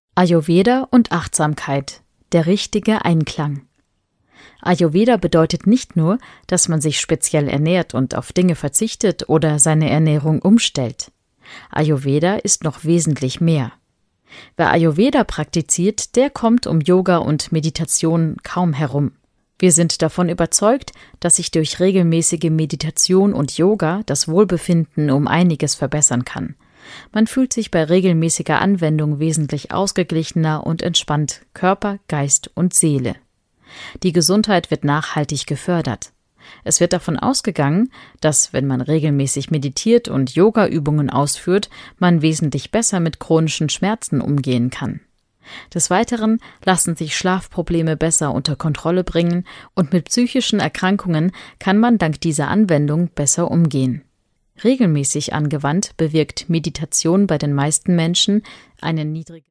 Ayurveda und Achtsamkeit – der richtige Einklang. Ayurveda bedeutet nicht nur, dass man sich speziell ernährt und auf Dinge verzichtet oder seine Ernährung umstellt. Ayurveda ist noch wesentlich mehr. Wer Ayurveda praktiziert, der kommt um Yoga und Meditation kaum herum. Wir sind davon überzeugt, dass sich durch regelmäßige Meditation und Yoga das Wohlbefinden um einiges verbessern kann. Man fühlt sich bei regelmäßiger Anwendung wesentlich ausgeglichener und entspannt, Körper, Geist und Seele. Die Gesundheit wird nachhaltig gefördert. Es wird davon ausgegangen, dass, wenn man regelmäßig meditiert und Yoga-Übungen ausführt, man wesentlich besser mit chronischen Schmerzen umgehen kann. Des Weiteren lassen sich Schlafprobleme besser unter Kontrolle bringen und mit psychischen Erkrankungen kann man dank dieser Anwendung besser umgehen. Regelmäßig angewandt bewirkt Meditation bei den meisten Menschen eine niedrige